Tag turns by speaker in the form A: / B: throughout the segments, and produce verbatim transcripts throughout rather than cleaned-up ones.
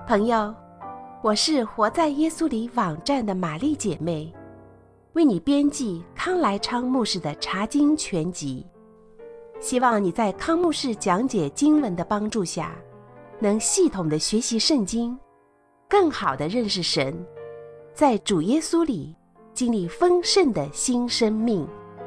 A: 朋友，我是活在耶稣里网站的玛丽姐妹，为你编辑康来昌牧师的查经全集。希望你在康牧师讲解经文的帮助下，能系统的学习圣经，更好的认识神，在主耶稣里经历丰盛的新生命。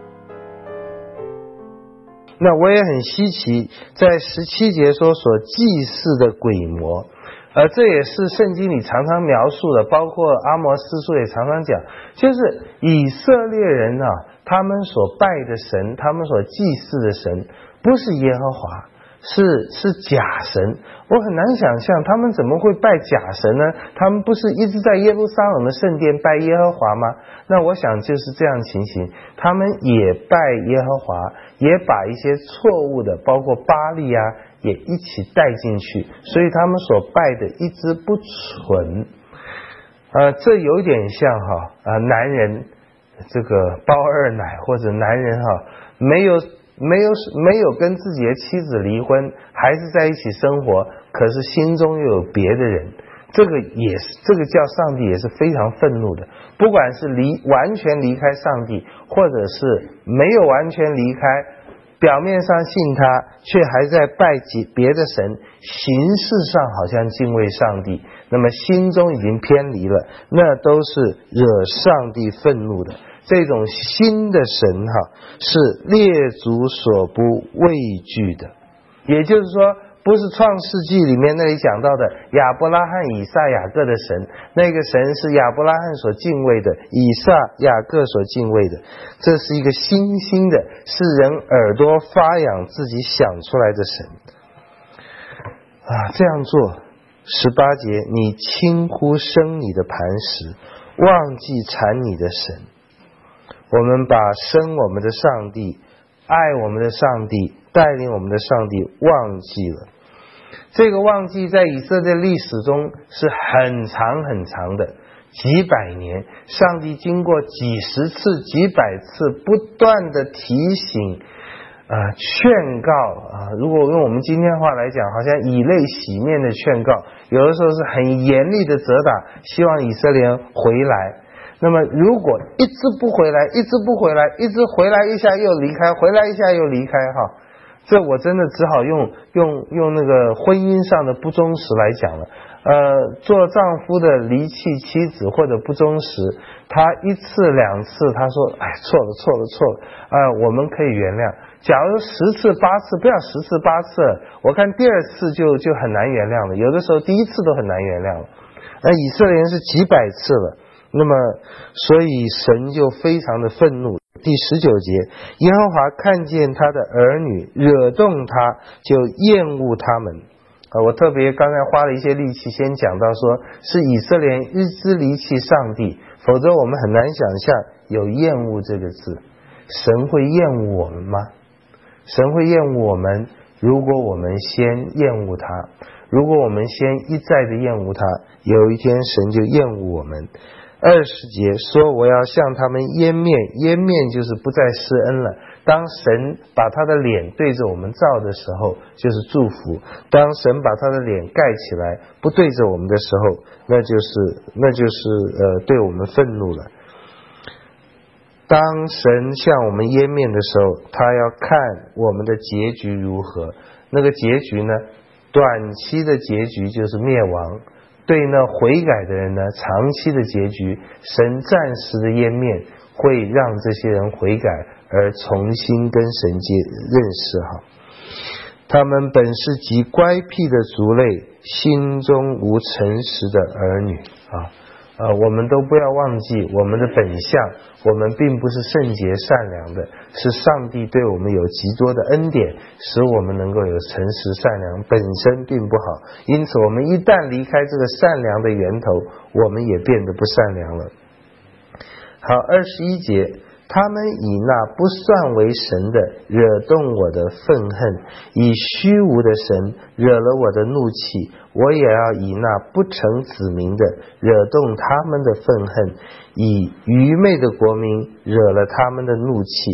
B: 那我也很稀奇，在十七节说所祭祀的鬼魔，而这也是圣经里常常描述的，包括阿摩司书也常常讲，就是以色列人啊，他们所拜的神，他们所祭祀的神，不是耶和华，是是假神。我很难想象他们怎么会拜假神呢？他们不是一直在耶路撒冷的圣殿拜耶和华吗？那我想就是这样情形，他们也拜耶和华，也把一些错误的包括巴力啊也一起带进去，所以他们所拜的一直不纯。呃，这有点像哈呃男人这个包二奶，或者男人哈没有没有没有跟自己的妻子离婚，还是在一起生活，可是心中又有别的人，这个也是这个叫上帝也是非常愤怒的。不管是离完全离开上帝，或者是没有完全离开，表面上信他，却还在拜别的神，形式上好像敬畏上帝，那么心中已经偏离了，那都是惹上帝愤怒的。这种新的神哈，是列祖所不畏惧的。也就是说，不是创世纪里面那里讲到的亚伯拉罕、以撒、雅各的神，那个神是亚伯拉罕所敬畏的，以撒、雅各所敬畏的。这是一个新兴的，是人耳朵发痒自己想出来的神啊！这样做，十八节，你轻忽生你的磐石，忘记产你的神。我们把生我们的上帝、爱我们的上帝、带领我们的上帝忘记了。这个忘记在以色列历史中是很长很长的，几百年，上帝经过几十次几百次不断的提醒呃，劝告啊，如果用我们今天话来讲，好像以泪洗面的劝告，有的时候是很严厉的责打，希望以色列人回来。那么如果一直不回来，一直不回来，一直回来一下又离开，回来一下又离开哈，这我真的只好用用用那个婚姻上的不忠实来讲了。呃，做丈夫的离弃妻子或者不忠实，他一次两次他说哎错了错了错了，呃，我们可以原谅。假如十次八次，不要十次八次，我看第二次就就很难原谅了，有的时候第一次都很难原谅了。那以色列人是几百次了，那么所以神就非常的愤怒。第十九节，耶和华看见他的儿女惹动他，就厌恶他们。啊，我特别刚才花了一些力气先讲到说是以色列人日之离弃上帝，否则我们很难想象有厌恶这个字。神会厌恶我们吗？神会厌恶我们，如果我们先厌恶他，如果我们先一再的厌恶他，有一天神就厌恶我们。二十节说我要向他们湮灭，湮灭就是不再施恩了。当神把他的脸对着我们照的时候，就是祝福；当神把他的脸盖起来不对着我们的时候，那就是那就是呃对我们愤怒了。当神向我们湮灭的时候，他要看我们的结局如何。那个结局呢，短期的结局就是灭亡，对那悔改的人呢，长期的结局，神暂时的湮灭会让这些人悔改而重新跟神结认识哈。他们本是极乖僻的族类，心中无诚实的儿女啊。呃，我们都不要忘记我们的本相，我们并不是圣洁善良的，是上帝对我们有极多的恩典，使我们能够有诚实善良，本身并不好，因此我们一旦离开这个善良的源头，我们也变得不善良了。好，二十一节，他们以那不算为神的惹动我的愤恨，以虚无的神惹了我的怒气，我也要以那不成子民的惹动他们的愤恨，以愚昧的国民惹了他们的怒气。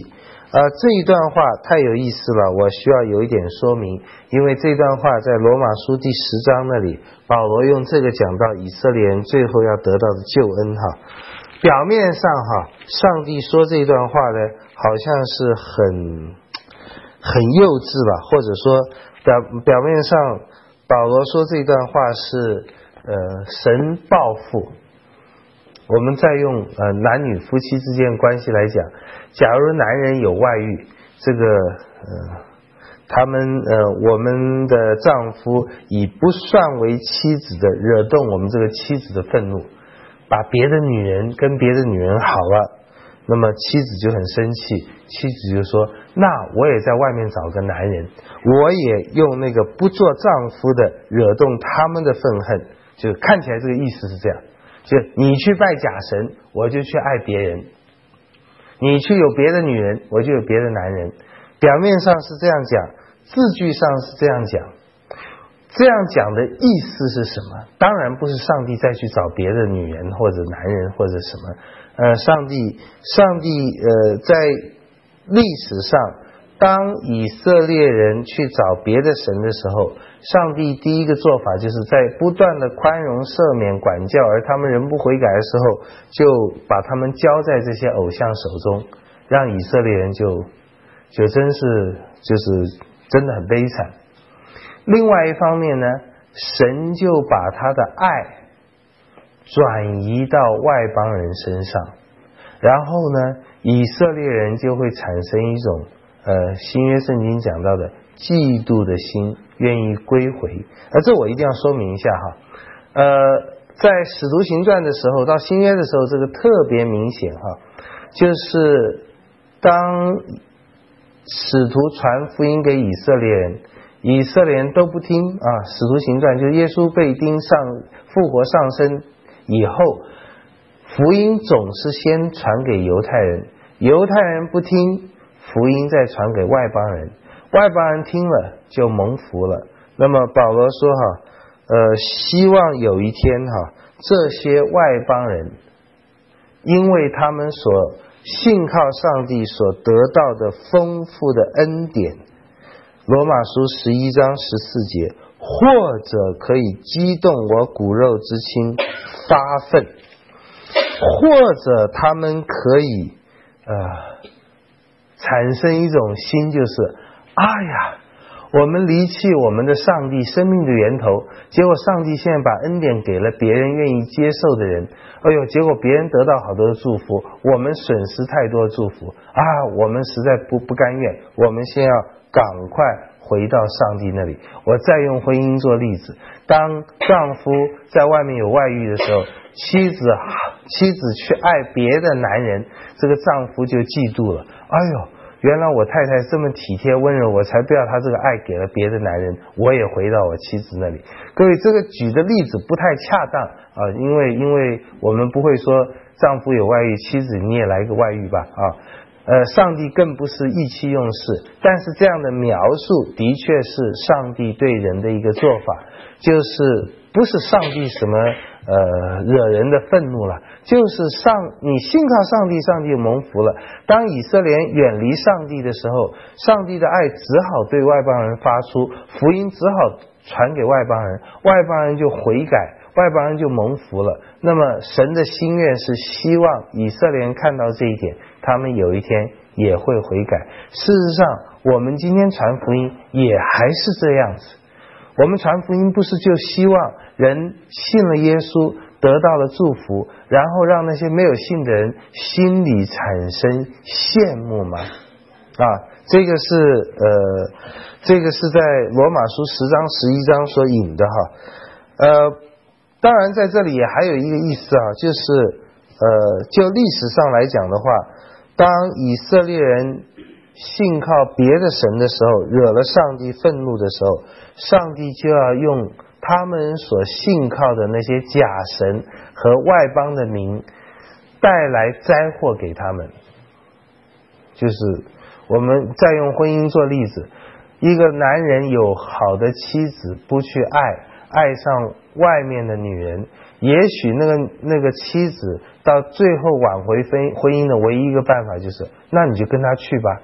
B: 呃，这一段话太有意思了，我需要有一点说明，因为这段话在罗马书第十章那里，保罗用这个讲到以色列人最后要得到的救恩哈。表面上哈，上帝说这段话呢，好像是很很幼稚吧，或者说表表面上保罗说这段话是呃神报复。我们再用呃男女夫妻之间关系来讲，假如男人有外遇，这个呃他们呃我们的丈夫以不算为妻子的惹动我们这个妻子的愤怒，把别的女人跟别的女人好了，那么妻子就很生气，妻子就说，那我也在外面找个男人，我也用那个不做丈夫的惹动他们的愤恨，就看起来这个意思是这样，就你去拜假神，我就去爱别人，你去有别的女人，我就有别的男人。表面上是这样讲，字句上是这样讲，这样讲的意思是什么？当然不是上帝再去找别的女人或者男人或者什么，呃，上帝上帝呃在历史上，当以色列人去找别的神的时候，上帝第一个做法就是在不断的宽容赦免管教，而他们人不悔改的时候，就把他们交在这些偶像手中，让以色列人就就真是就是真的很悲惨。另外一方面呢，神就把他的爱转移到外邦人身上，然后呢，以色列人就会产生一种呃新约圣经讲到的嫉妒的心，愿意归回。而这我一定要说明一下哈，呃，在使徒行传的时候，到新约的时候，这个特别明显哈，就是当使徒传福音给以色列人，以色列人都不听啊，使徒行传就是耶稣被钉上复活上升以后，福音总是先传给犹太人，犹太人不听，福音再传给外邦人，外邦人听了就蒙福了。那么保罗说哈，呃，希望有一天哈，这些外邦人因为他们所信靠上帝所得到的丰富的恩典，罗马书十一章十四节，或者可以激动我骨肉之亲发愤，或者他们可以呃产生一种心，就是哎呀，我们离弃我们的上帝生命的源头，结果上帝现在把恩典给了别人愿意接受的人，哎呦，结果别人得到好多的祝福，我们损失太多的祝福啊，我们实在不不甘愿，我们先要赶快回到上帝那里。我再用婚姻做例子，当丈夫在外面有外遇的时候，妻子妻子去爱别的男人，这个丈夫就嫉妒了，哎呦，原来我太太这么体贴温柔，我才不要她这个爱给了别的男人，我也回到我妻子那里。各位，这个举的例子不太恰当啊，因为因为我们不会说丈夫有外遇，妻子你也来个外遇吧啊。呃，上帝更不是意气用事，但是这样的描述的确是上帝对人的一个做法，就是不是上帝什么呃惹人的愤怒了，就是上你信靠上帝，上帝蒙福了。当以色列人远离上帝的时候，上帝的爱只好对外邦人发出，福音只好传给外邦人，外邦人就悔改，外邦人就蒙福了。那么神的心愿是希望以色列人看到这一点，他们有一天也会悔改。事实上我们今天传福音也还是这样子，我们传福音不是就希望人信了耶稣得到了祝福，然后让那些没有信的人心里产生羡慕吗？啊，这个是呃，这个是在罗马书十章十一章所引的哈。呃，当然在这里也还有一个意思啊，就是呃，就历史上来讲的话，当以色列人信靠别的神的时候，惹了上帝愤怒的时候，上帝就要用他们所信靠的那些假神和外邦的民带来灾祸给他们。就是我们再用婚姻做例子，一个男人有好的妻子，不去爱，爱上外面的女人，也许那个那个妻子到最后挽回婚婚姻的唯一一个办法就是，那你就跟他去吧，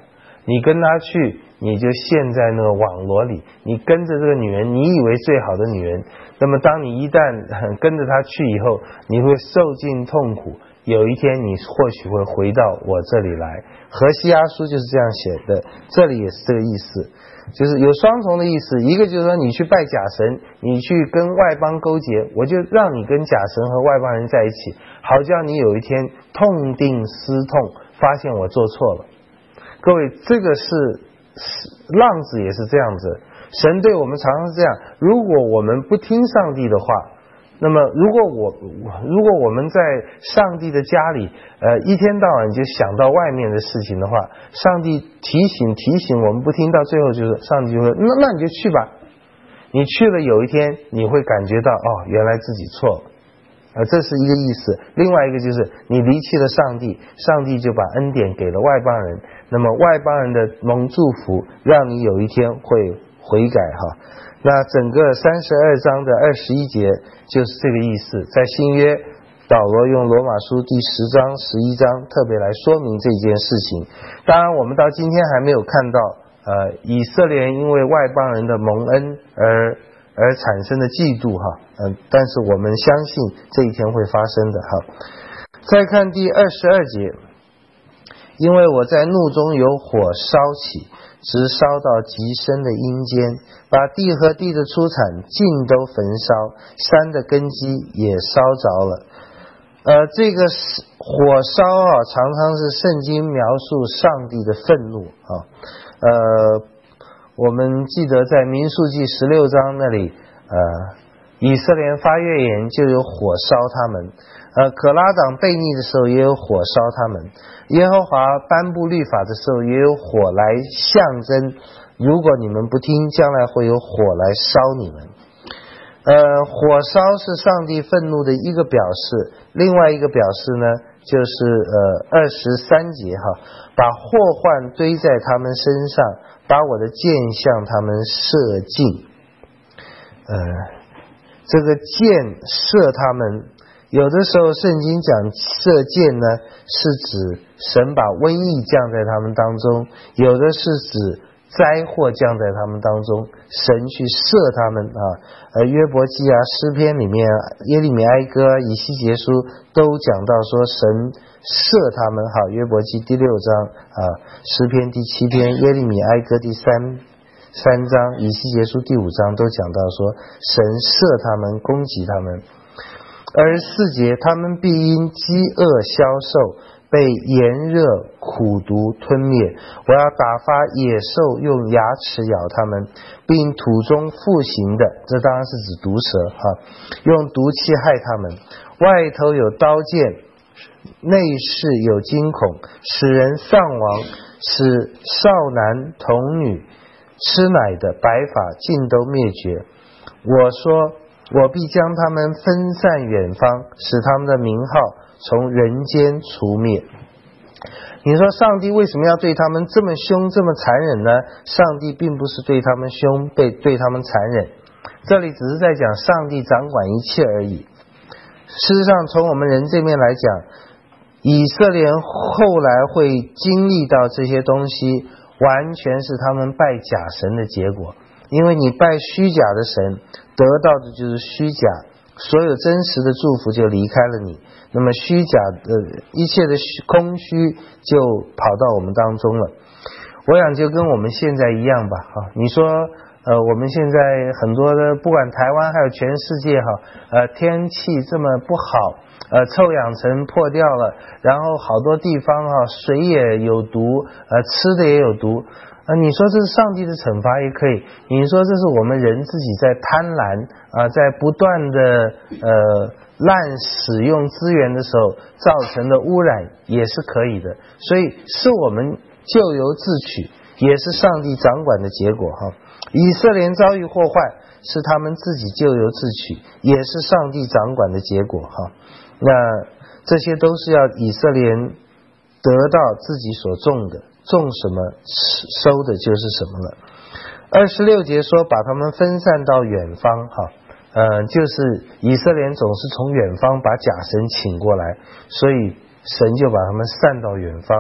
B: 你跟他去，你就陷在那个网罗里，你跟着这个女人，你以为最好的女人，那么当你一旦跟着她去以后，你会受尽痛苦，有一天你或许会回到我这里来。何西阿书就是这样写的，这里也是这个意思，就是有双重的意思。一个就是说你去拜假神，你去跟外邦勾结，我就让你跟假神和外邦人在一起，好叫你有一天痛定思痛，发现我做错了。各位，这个是浪子也是这样子，神对我们常常是这样，如果我们不听上帝的话，那么如果我如果我们在上帝的家里呃一天到晚就想到外面的事情的话，上帝提醒提醒我们不听，到最后就是上帝就说那那你就去吧，你去了有一天你会感觉到哦原来自己错了，呃这是一个意思。另外一个就是你离弃了上帝，上帝就把恩典给了外邦人，那么外邦人的蒙祝福让你有一天会悔改哈。那整个三十二章的二十一节就是这个意思。在新约保罗用罗马书第十章十一章特别来说明这件事情。当然我们到今天还没有看到呃以色列人因为外邦人的蒙恩而而产生的嫉妒哈，嗯、呃，但是我们相信这一天会发生的哈。再看第二十二节，因为我在怒中有火烧起，直烧到极深的阴间，把地和地的出产尽都焚烧，山的根基也烧着了。呃，这个火烧啊，常常是圣经描述上帝的愤怒啊。呃，我们记得在民数记十六章那里，呃，以色列人发怨言就有火烧他们，呃，可拉党悖逆的时候也有火烧他们，耶和华颁布律法的时候也有火来象征，如果你们不听，将来会有火来烧你们。呃，火烧是上帝愤怒的一个表示，另外一个表示呢，就是呃二十三节哈，把祸患堆在他们身上，把我的箭向他们射尽。呃，这个箭射他们，有的时候圣经讲射箭呢，是指神把瘟疫降在他们当中，有的是指灾祸降在他们当中，神去射他们啊。呃，约伯记啊、诗篇里面、耶利米哀歌、以西结书都讲到说神射他们哈。约伯记第六章啊，诗篇第七篇、耶利米哀歌第三三章、以西结书第五章都讲到说神射他们，攻击他们。二十四节，他们必因饥饿消瘦，被炎热苦毒吞灭。我要打发野兽用牙齿咬他们，并土中复行的，这当然是指毒蛇哈，用毒气害他们。外头有刀剑，内室有惊恐，使人丧亡，使少男童女吃奶的白发尽都灭绝。我说我必将他们分散远方，使他们的名号从人间除灭。你说上帝为什么要对他们这么凶这么残忍呢？上帝并不是对他们凶，被对他们残忍，这里只是在讲上帝掌管一切而已。事实上从我们人这边来讲，以色列人后来会经历到这些东西，完全是他们拜假神的结果。因为你拜虚假的神，得到的就是虚假，所有真实的祝福就离开了你，那么虚假的一切的空虚就跑到我们当中了。我想就跟我们现在一样吧哈，你说呃我们现在很多的不管台湾还有全世界哈，呃天气这么不好，呃臭氧层破掉了，然后好多地方哈水也有毒，呃吃的也有毒。啊，你说这是上帝的惩罚也可以，你说这是我们人自己在贪婪啊，在不断的呃滥使用资源的时候造成的污染也是可以的，所以是我们咎由自取，也是上帝掌管的结果哈。以色列遭遇祸患是他们自己咎由自取，也是上帝掌管的结果哈。那这些都是要以色列人得到自己所种的，种什么收的就是什么了。二十六节说把他们分散到远方哈，呃，就是以色列人总是从远方把假神请过来，所以神就把他们散到远方。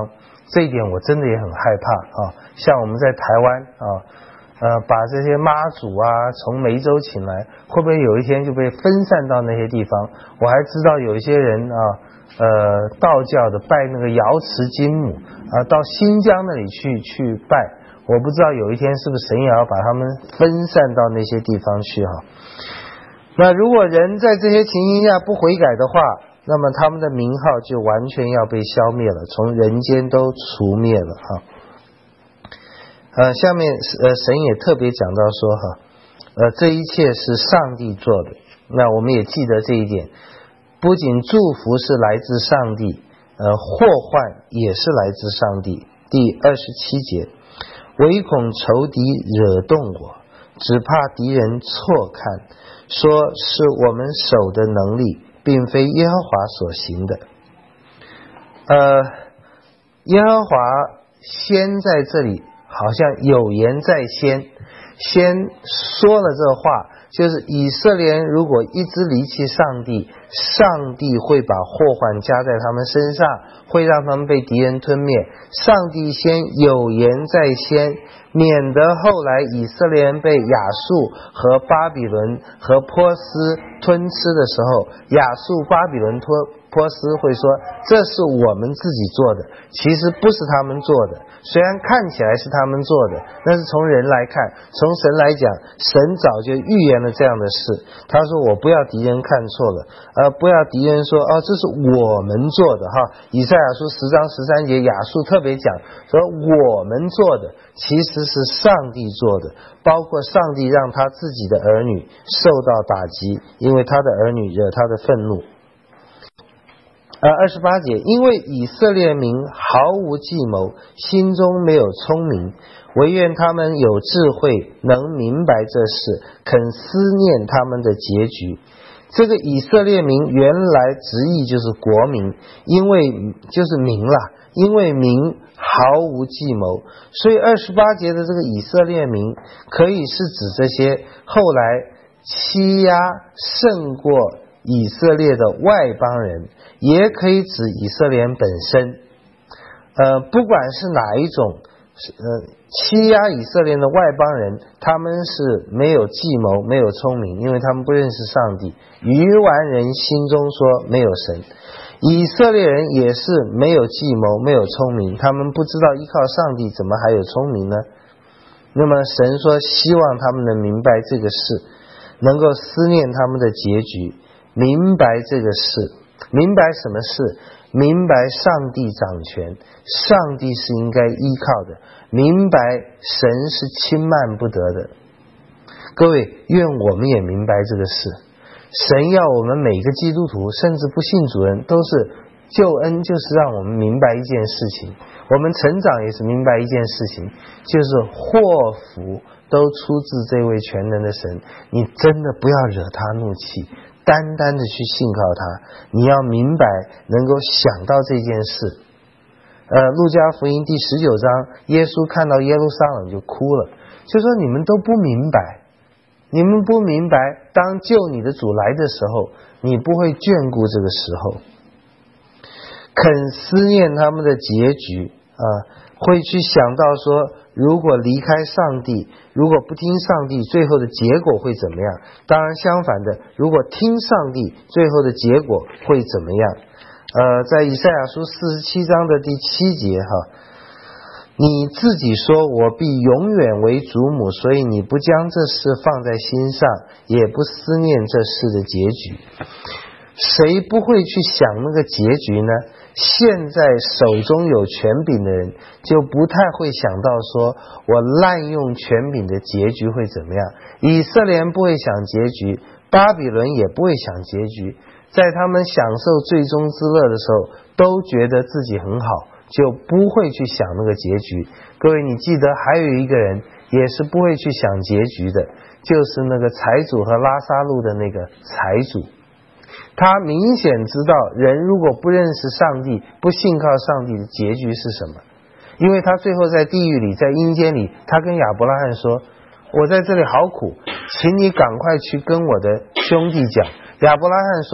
B: 这一点我真的也很害怕啊。像我们在台湾啊，呃，把这些妈祖啊从梅州请来，会不会有一天就被分散到那些地方？我还知道有一些人啊，呃，道教的拜那个瑶池金母啊，到新疆那里去去拜，我不知道有一天是不是神也要把他们分散到那些地方去哈。那如果人在这些情形下不悔改的话，那么他们的名号就完全要被消灭了，从人间都除灭了哈。呃，下面呃神也特别讲到说哈，呃这一切是上帝做的。那我们也记得这一点，不仅祝福是来自上帝，呃祸患也是来自上帝。第二十七节，唯恐仇敌惹动我，只怕敌人错看，说是我们手的能力，并非耶和华所行的。呃，耶和华先在这里好像有言在先，先说了这话，就是以色列人如果一直离弃上帝，上帝会把祸患加在他们身上，会让他们被敌人吞灭。上帝先有言在先，免得后来以色列人被亚述和巴比伦和波斯吞吃的时候，亚述巴比伦托波斯会说这是我们自己做的，其实不是他们做的，虽然看起来是他们做的，但是从人来看，从神来讲，神早就预言了这样的事。他说我不要敌人看错了，呃，不要敌人说哦这是我们做的哈。以赛亚书十章十三节，亚述特别讲说我们做的其实是上帝做的，包括上帝让他自己的儿女受到打击，因为他的儿女惹他的愤怒。呃，二十八节，因为以色列民毫无计谋，心中没有聪明，唯愿他们有智慧，能明白这事，肯思念他们的结局。这个以色列民原来直译就是国民，因为就是民啦，因为民毫无计谋，所以二十八节的这个以色列民可以是指这些后来欺压胜过以色列的外邦人，也可以指以色列人本身。呃，不管是哪一种，呃，欺压以色列的外邦人，他们是没有计谋，没有聪明，因为他们不认识上帝。愚顽人心中说没有神。以色列人也是没有计谋，没有聪明，他们不知道依靠上帝，怎么还有聪明呢？那么神说希望他们能明白这个事，能够思念他们的结局，明白这个事，明白什么事？明白上帝掌权，上帝是应该依靠的，明白神是轻慢不得的。各位，愿我们也明白这个事。神要我们每个基督徒，甚至不信主人，都是救恩，就是让我们明白一件事情，我们成长也是明白一件事情，就是祸福都出自这位全能的神。你真的不要惹他怒气，单单的去信靠他，你要明白，能够想到这件事。呃，路加福音第十九章，耶稣看到耶路撒冷就哭了，就说你们都不明白，你们不明白，当救你的主来的时候，你不会眷顾这个时候。肯思念他们的结局啊，会去想到说，如果离开上帝，如果不听上帝，最后的结果会怎么样？当然相反的，如果听上帝，最后的结果会怎么样？呃，在以赛亚书四十七章的第七节哈，你自己说我必永远为主母，所以你不将这事放在心上，也不思念这事的结局。谁不会去想那个结局呢？现在手中有权柄的人就不太会想到说我滥用权柄的结局会怎么样。以色列人不会想结局，巴比伦也不会想结局，在他们享受最终之乐的时候都觉得自己很好，就不会去想那个结局。各位，你记得还有一个人也是不会去想结局的，就是那个财主和拉撒路的那个财主。他明显知道人如果不认识上帝，不信靠上帝的结局是什么。因为他最后在地狱里，在阴间里，他跟亚伯拉罕说，我在这里好苦，请你赶快去跟我的兄弟讲。亚伯拉罕说，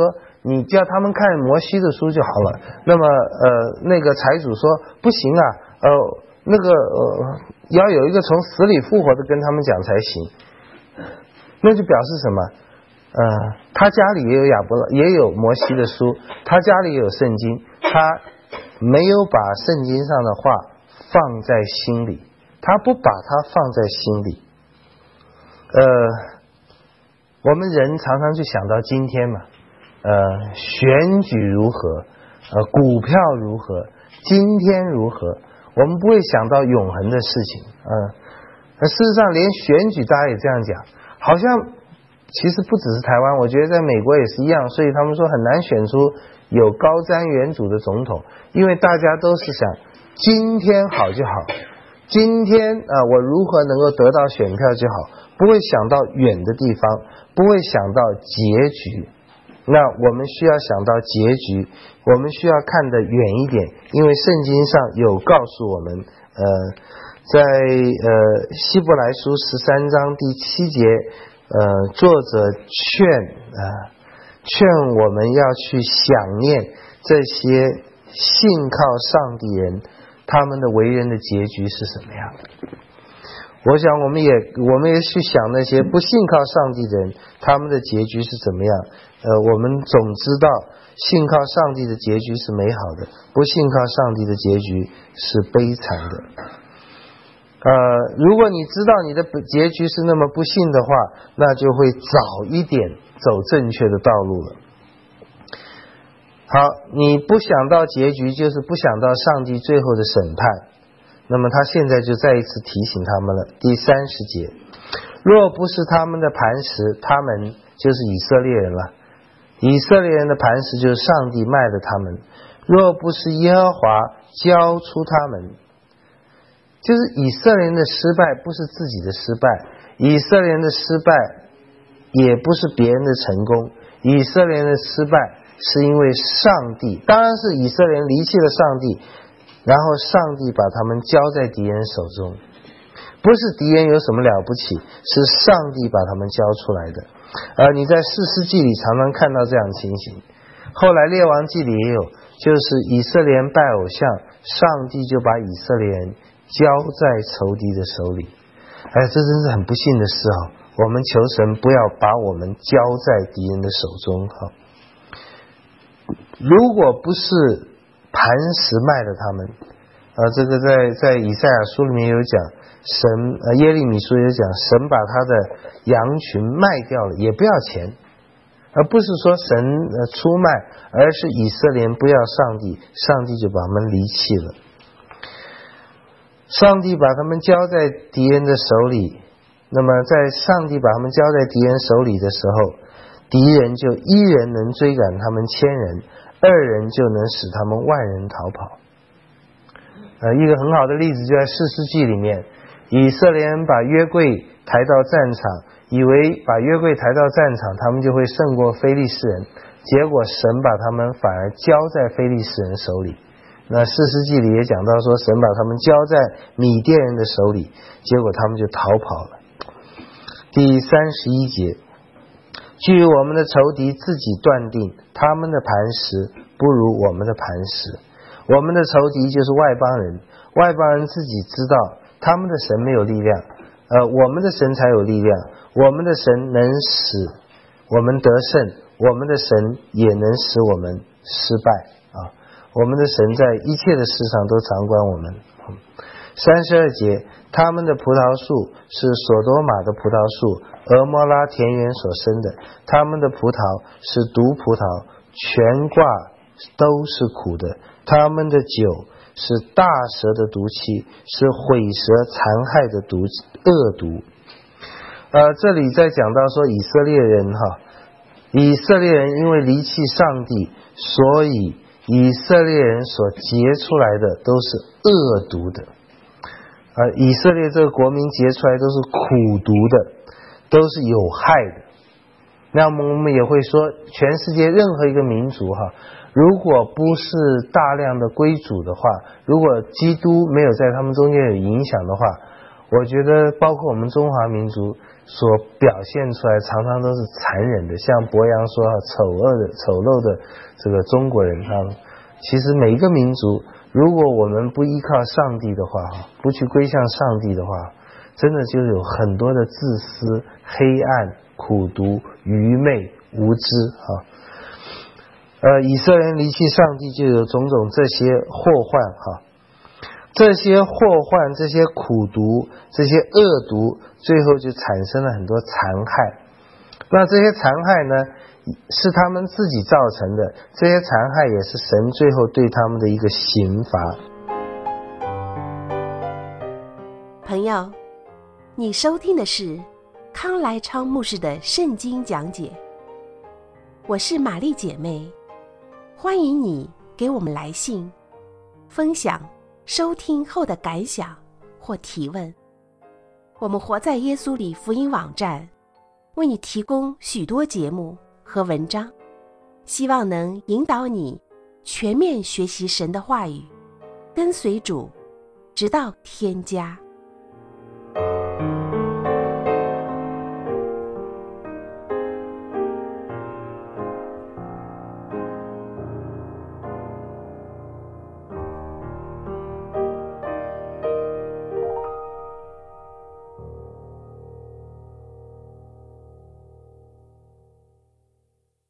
B: 你叫他们看摩西的书就好了。那么呃那个财主说不行啊，呃那个呃要有一个从死里复活的跟他们讲才行。那就表示什么？呃他家里也有亚伯拉也有摩西的书，他家里也有圣经，他没有把圣经上的话放在心里，他不把它放在心里。呃我们人常常就想到今天嘛，呃选举如何，呃股票如何，今天如何，我们不会想到永恒的事情。呃事实上连选举大家也这样讲，好像其实不只是台湾，我觉得在美国也是一样，所以他们说很难选出有高瞻远瞩的总统，因为大家都是想今天好就好，今天啊、呃、我如何能够得到选票就好，不会想到远的地方，不会想到结局。那我们需要想到结局，我们需要看得远一点，因为圣经上有告诉我们，呃在呃希伯来书十三章第七节，呃作者劝呃劝我们要去想念这些信靠上帝人他们的为人的结局是什么样的。我想我们也我们也去想那些不信靠上帝的人他们的结局是怎么样。呃我们总知道信靠上帝的结局是美好的，不信靠上帝的结局是悲惨的。呃，如果你知道你的结局是那么不幸的话，那就会早一点走正确的道路了。好，你不想到结局，就是不想到上帝最后的审判。那么他现在就再一次提醒他们了。第三十节，若不是他们的磐石，他们就是以色列人了。以色列人的磐石就是上帝卖了他们。若不是耶和华交出他们，就是以色列人的失败不是自己的失败，以色列人的失败也不是别人的成功，以色列人的失败是因为上帝，当然是以色列人离弃了上帝，然后上帝把他们交在敌人手中，不是敌人有什么了不起，是上帝把他们交出来的。而你在士师记里常常看到这样的情形，后来列王记里也有，就是以色列人拜偶像，上帝就把以色列人交在仇敌的手里。哎，这真是很不幸的事啊！我们求神不要把我们交在敌人的手中哈。如果不是磐石卖了他们，呃，这个在在以赛亚书里面有讲，神呃耶利米书有讲，神把他的羊群卖掉了，也不要钱，而不是说神呃出卖，而是以色列人不要上帝，上帝就把他们离弃了。上帝把他们交在敌人的手里，那么在上帝把他们交在敌人手里的时候，敌人就一人能追赶他们千人，二人就能使他们万人逃跑。呃，一个很好的例子就在士师记里面，以色列人把约柜抬到战场，以为把约柜抬到战场他们就会胜过非利士人，结果神把他们反而交在非利士人手里。那士师记里也讲到说，神把他们交在米甸人的手里，结果他们就逃跑了。第三十一节，据我们的仇敌自己断定，他们的磐石不如我们的磐石。我们的仇敌就是外邦人，外邦人自己知道他们的神没有力量，呃，我们的神才有力量，我们的神能使我们得胜，我们的神也能使我们失败啊！我们的神在一切的事上都掌管我们。三十二节，他们的葡萄树是所多玛的葡萄树，俄摩拉田园所生的，他们的葡萄是毒葡萄，全挂都是苦的，他们的酒是大蛇的毒气，是毁蛇残害的毒恶毒。呃，这里在讲到说以色列人哈，以色列人因为离弃上帝，所以以色列人所结出来的都是恶毒的。呃，以色列这个国民结出来都是苦毒的，都是有害的。那么我们也会说，全世界任何一个民族哈，如果不是大量的归主的话，如果基督没有在他们中间有影响的话，我觉得包括我们中华民族所表现出来常常都是残忍的，像博洋说丑恶的丑陋的这个中国人啊，其实每一个民族，如果我们不依靠上帝的话，不去归向上帝的话，真的就有很多的自私、黑暗、苦毒、愚昧、无知啊。呃，以色列人离弃上帝，就有种种这些祸患哈、啊。这些祸患，这些苦毒，这些恶毒，最后就产生了很多残害。那这些残害呢，是他们自己造成的，这些残害也是神最后对他们的一个刑罚。
A: 朋友，你收听的是康来昌牧师的圣经讲解。我是玛丽姐妹，欢迎你给我们来信，分享收听后的感想或提问。我们活在耶稣里福音网站为你提供许多节目和文章，希望能引导你全面学习神的话语，跟随主直到天家。